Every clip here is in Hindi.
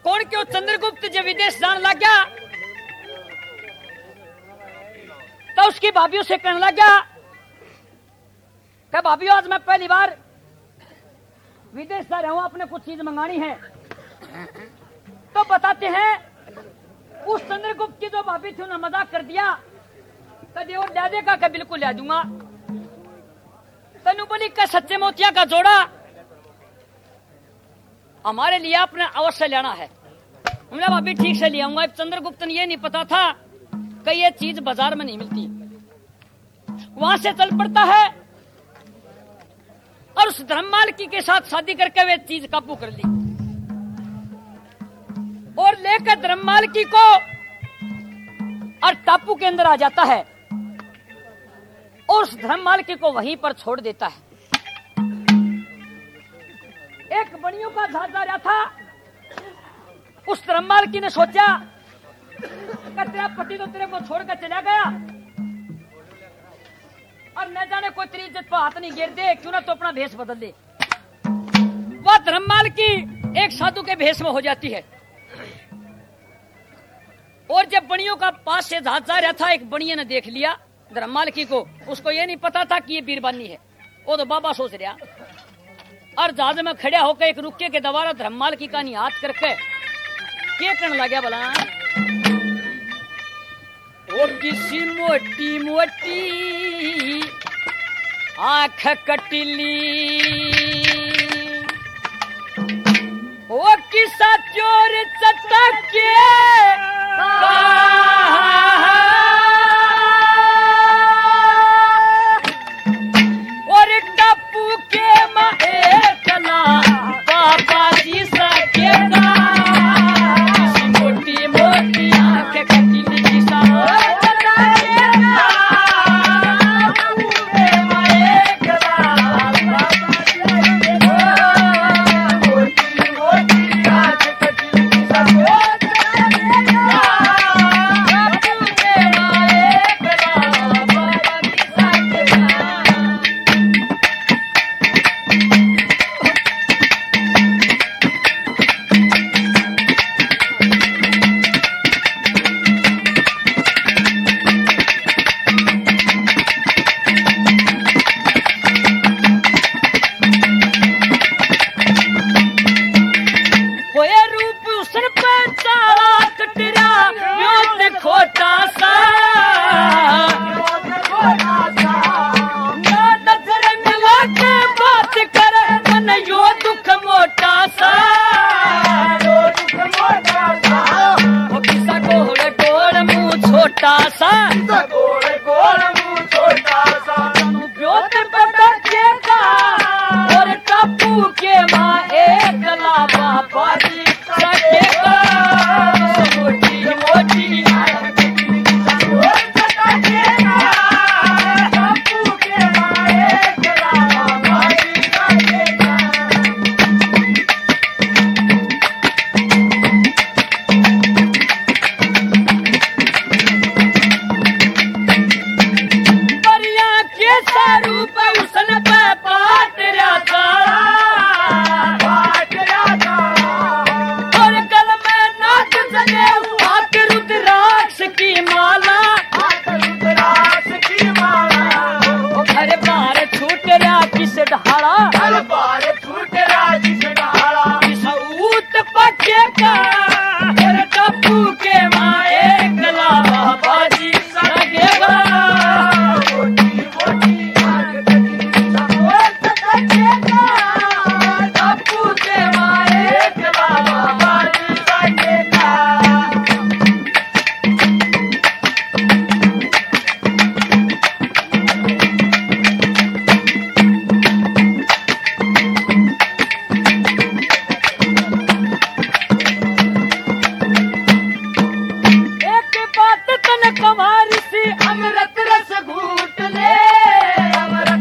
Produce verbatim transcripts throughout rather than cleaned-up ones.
कौन क्यों चंद्रगुप्त जब विदेश जान लग गया तो उसकी भाभीयों से कहने लग गया कि भाभीयों आज मैं पहली बार विदेश जा रहा हूं, अपने कुछ चीज मंगानी है। तो बताते हैं उस चंद्रगुप्त की जो भाभी थी उन्होंने मजाक कर दिया, कभी और दादे का का बिल्कुल ला दूंगा। तनु बोली का सच्चे मोतिया का जोड़ा हमारे लिए आपने अवश्य लेना है। हमने भाभी ठीक से ले आऊंगा। चंद्रगुप्त ने ये नहीं पता था कि ये चीज बाजार में नहीं मिलती। वहां से चल पड़ता है और उस धर्ममालकी के साथ शादी करके वे चीज काबू कर ली और लेकर धर्ममालकी को और टापू के अंदर आ जाता है और उस धर्ममालकी को वहीं पर छोड़ देता है। एक बनियों का जहाज आ रहा था। उस धर्ममालकी ने सोचा कि तेरा पति तो तेरे को छोड़कर चला गया और न जाने कोई तेरी इज्जत पर हाथ नहीं गिर दे, क्यों ना तो अपना भेष बदल दे। वह धर्ममालकी एक साधु के भेष में हो जाती है और जब बनियों का पास से जहाज जा रहा था, एक बनिया ने देख लिया धर्ममालकी को। उसको ये नहीं पता था कि ये बीरबानी है, वो तो बाबा सोच रहा। और जहाज में खड़ा होकर एक रुके के दबारा धर्ममालकी का नहीं हाथ करके क्या करने लगा बोला, वो किसी मोटी मोटी आंख कटिली, वो किसा चोर चटक के और टप्पू के माए चला बाबा जी सकेगा, किसी मोटी मोटी आंख कटिली किसा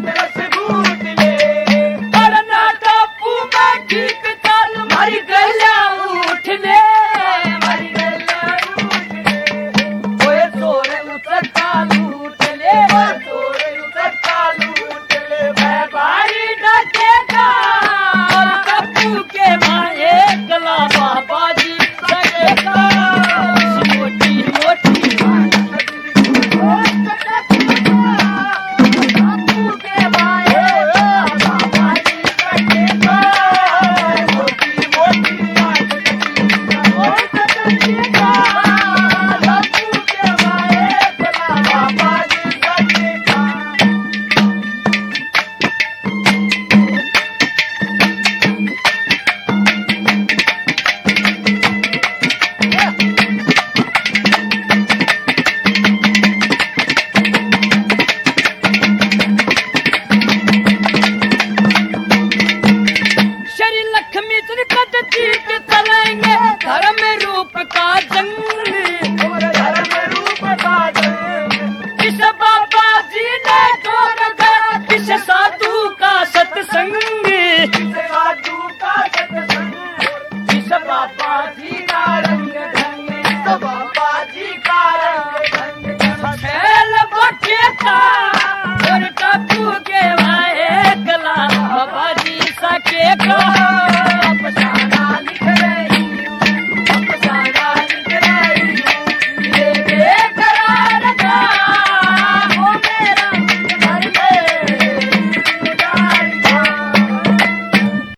गल